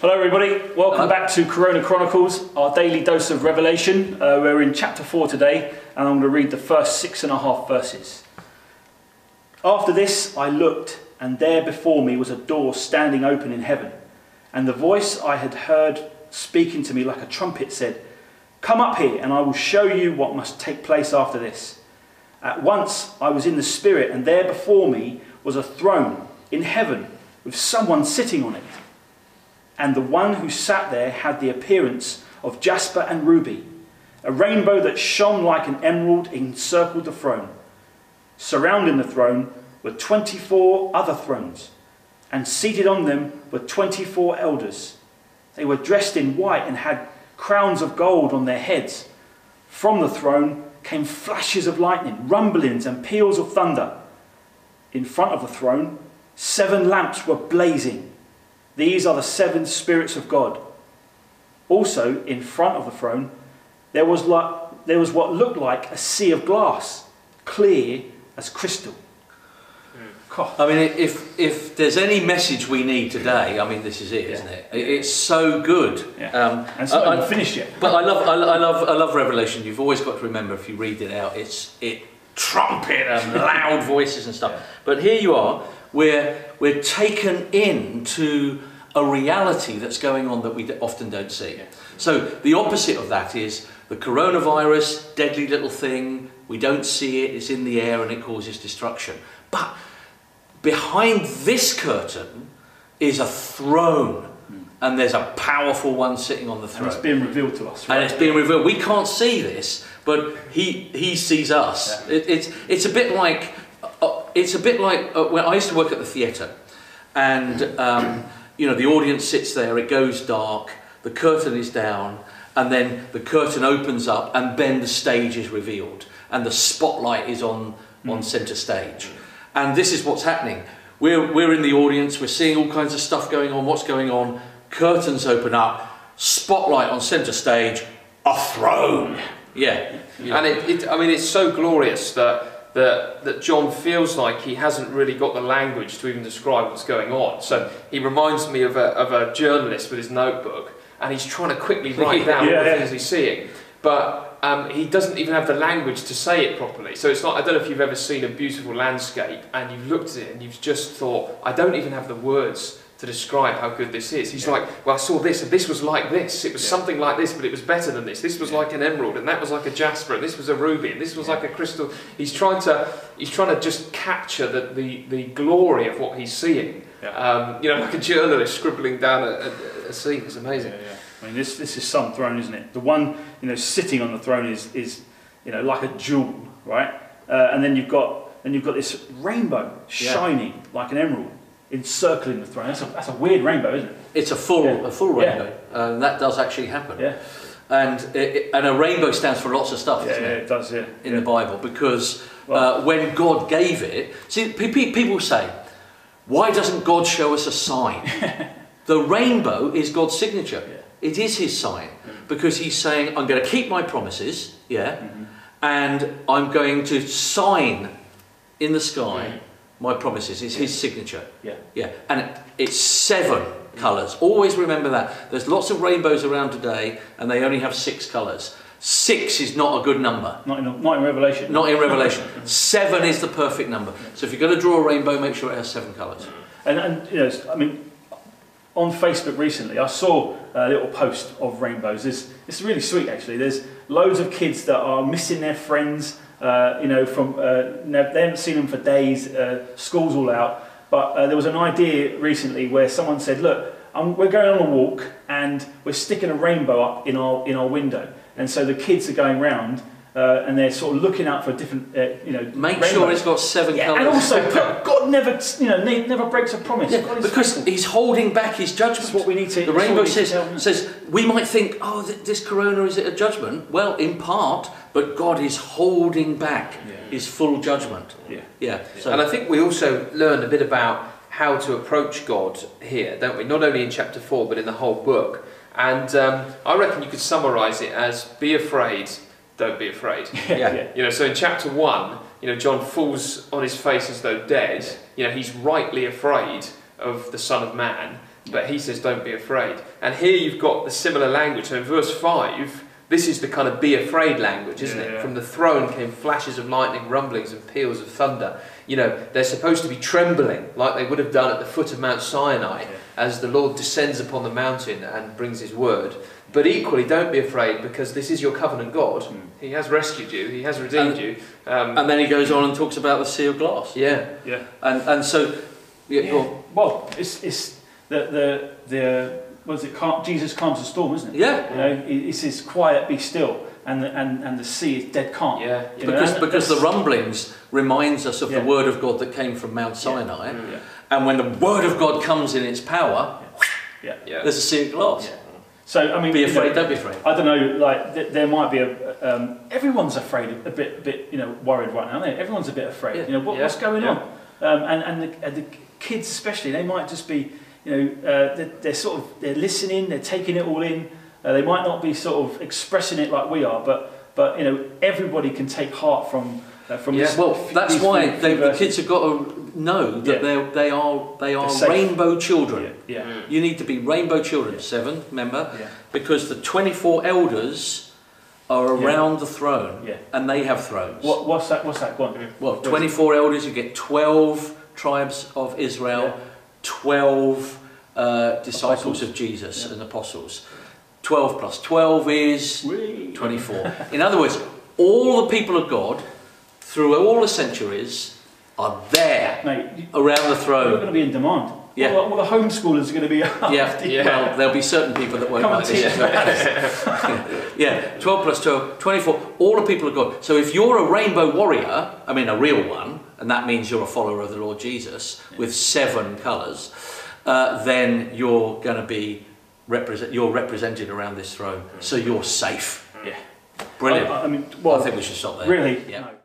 Hello everybody, welcome back to Corona Chronicles, our daily dose of Revelation. We're in chapter 4 today, and I'm going to read the first 6.5 verses. After this I looked, and there before me was a door standing open in heaven, and the voice I had heard speaking to me like a trumpet said, "Come up here, and I will show you what must take place after this." At once I was in the Spirit, and there before me was a throne in heaven with someone sitting on it. And the one who sat there had the appearance of jasper and ruby. A rainbow that shone like an emerald encircled the throne. Surrounding the throne were 24 other thrones, and seated on them were 24 elders. They were dressed in white and had crowns of gold on their heads. From the throne came flashes of lightning, rumblings and peals of thunder. In front of the throne, 7 lamps were blazing. These are the 7 spirits of God. Also, in front of the throne, there was what looked like a sea of glass, clear as crystal. I mean, if there's any message we need today, I mean, this is it, isn't it? It's so good. Yeah. And it's not even finished yet. But I love Revelation. You've always got to remember, if you read it out, it trumpet and loud voices and stuff. Yeah. But here you are. We're taken into a reality that's going on that we often don't see. Yeah. So the opposite of that is the coronavirus, deadly little thing. We don't see it. It's in the air and it causes destruction. But behind this curtain is a throne, and there's a powerful one sitting on the throne. And it's being revealed to us. Right? And it's being revealed. We can't see this, but he sees us. Yeah. It's a bit like when I used to work at the theatre, and you know, the audience sits there. It goes dark. The curtain is down, and then the curtain opens up, and then the stage is revealed, and the spotlight is on centre stage. And this is what's happening. We're in the audience. We're seeing all kinds of stuff going on. What's going on? Curtains open up. Spotlight on centre stage. A throne. Yeah. And I mean, it's so glorious that John feels like he hasn't really got the language to even describe what's going on. So he reminds me of a journalist with his notebook, and he's trying to quickly write down all the things he's seeing. But he doesn't even have the language to say it properly. So it's not, I don't know if you've ever seen a beautiful landscape and you've looked at it and you've just thought, I don't even have the words to describe how good this is. He's like, well, I saw this and this was like this. It was something like this, but it was better than this. This was like an emerald, and that was like a jasper, and this was a ruby, and this was like a crystal. He's trying to just capture the glory of what he's seeing. Yeah. You know, like a journalist scribbling down a scene. It's amazing. Yeah, yeah. I mean, this is some throne, isn't it? The one, you know, sitting on the throne is you know, like a jewel, right? And then you've got this rainbow shining like an emerald, encircling the throne. That's a weird rainbow, isn't it? It's a full rainbow. That does actually happen. Yeah. And a rainbow stands for lots of stuff, doesn't it? Yeah, it does. Yeah. In the Bible, because when God gave it, see, people say, why doesn't God show us a sign? The rainbow is God's signature. Yeah. It is his sign, because he's saying, I'm going to keep my promises, and I'm going to sign in the sky my promises. It's his signature. Yeah. And it's 7 colours. Always remember that. There's lots of rainbows around today, and they only have 6 colours. 6 is not a good number. Not in Revelation. Not in Revelation. 7 is the perfect number. So if you're going to draw a rainbow, make sure it has 7 colours. And you know, I mean, on Facebook recently, I saw a little post of rainbows. It's really sweet, actually. There's loads of kids that are missing their friends. You know, they haven't seen them for days. School's all out. But there was an idea recently where someone said, "Look, we're going on a walk and we're sticking a rainbow up in our window." And so the kids are going round. And they're sort of looking out for different, you know. Make sure it's got 7 colours. And also, God never breaks a promise. Yeah, because he's holding back his judgment. That's what we need to. The rainbow says we might think, oh, this corona, is it a judgment? Well, in part, but God is holding back his full judgment. Yeah. So, and I think we also learn a bit about how to approach God here, don't we? Not only in chapter 4, but in the whole book. And I reckon you could summarise it as: be afraid. Don't be afraid. You know, so in chapter 1, you know, John falls on his face as though dead. You know, he's rightly afraid of the Son of Man. but he says don't be afraid. And here you've got the similar language. So in verse 5, this is the kind of be afraid language, isn't it? From the throne came flashes of lightning, rumblings and peals of thunder. You know, they're supposed to be trembling like they would have done at the foot of Mount Sinai as the Lord descends upon the mountain and brings his word. But equally, don't be afraid, because this is your covenant God. He has rescued you. He has redeemed you. And then he goes on and talks about the sea of glass. Yeah. And so... Well, it's the what is it? Jesus calms the storm, isn't it? Yeah. You know, he says, "Quiet, be still," and the sea is dead calm. Yeah. You know, because the rumblings reminds us of the word of God that came from Mount Sinai, and when the word of God comes in its power, there's a sea of glass. Yeah. So I mean, be afraid. Don't be afraid. I don't know. Like there might be everyone's afraid, a bit, worried right now. Aren't they? Everyone's a bit afraid. Yeah. You know what's going on, and the kids especially, they might just be. They're listening, they're taking it all in. They might not be sort of expressing it like we are, but everybody can take heart from this. Well, that's why the kids have got to know that they are rainbow children. You need to be rainbow children. 7, remember, because the 24 elders are around the throne, and they have thrones. What's that? Go on. Well, 24 elders. You get 12 tribes of Israel. 12 disciples of Jesus and apostles. 12 plus 12 is 24. In other words, all the people of God, through all the centuries, are there, mate, around the throne. You're going to be in demand. Yeah. All the homeschoolers are going to be Well, there'll be certain people that won't like this. 12 plus 12, 24, all the people of God. So if you're a rainbow warrior, I mean a real one, and that means you're a follower of the Lord Jesus with 7 colours, then you're going to be represented around this throne. So you're safe. Yeah. Brilliant. I mean, I think we should stop there. Really? Yeah. No.